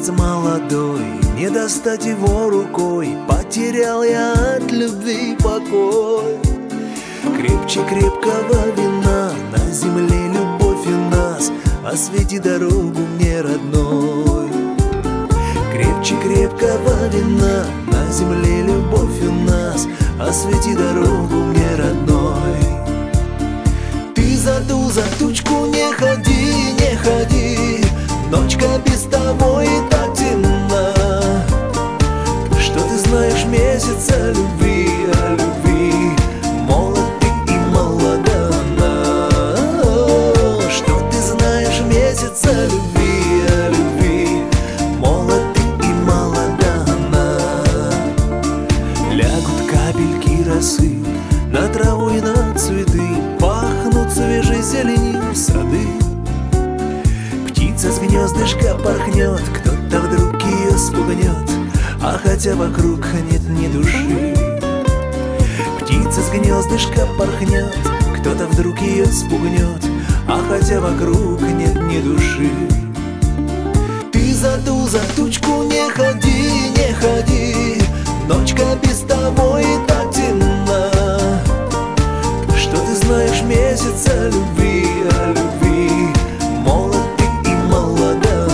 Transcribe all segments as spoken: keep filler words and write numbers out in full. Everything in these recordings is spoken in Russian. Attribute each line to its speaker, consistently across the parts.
Speaker 1: месяц молодой, не достать его рукой, потерял я от любви покой. Крепче крепкого вина, на земле любовь у нас, освети дорогу мне, родной. Крепче крепкого вина, на земле любовь у нас, освети дорогу мне, родной. Ты за ту, за тучку не ходи, не ходи, ночка без того и так темна. Что ты знаешь месяца любви, о любви, молод ты и молода она. Что ты знаешь месяца любви, о любви, молод ты и молода она. Лягут капельки росы на траву и на цветы, пахнут свежей зеленью сады. Птица с гнездышка порхнет, кто-то вдруг ее спугнет, а хотя вокруг нет ни души. Птица с гнездышка порхнет, кто-то вдруг ее спугнет, а хотя вокруг нет ни души. Ты за ту, за тучку не ходи, не ходи, ночка без того и так темна. Что ты знаешь месяца любви, о любви, молод ты и молода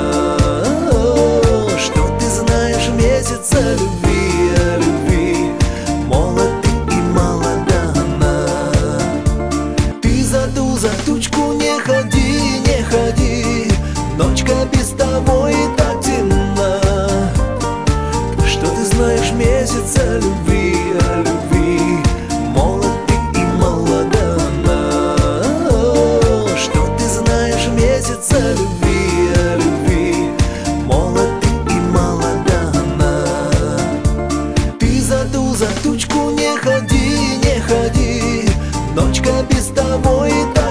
Speaker 1: она. Что ты знаешь месяца любви, о любви, молод ты и молода она. Ты за ту, за тучку не ходи, не ходи, ночка без того и так темна. Что ты знаешь месяца любви, о любви, молод ты и молода она. Что ты знаешь месяца любви, о любви, молод ты и молода она. Ты за ту, за тучку не ходи, не ходи, ночка без того и так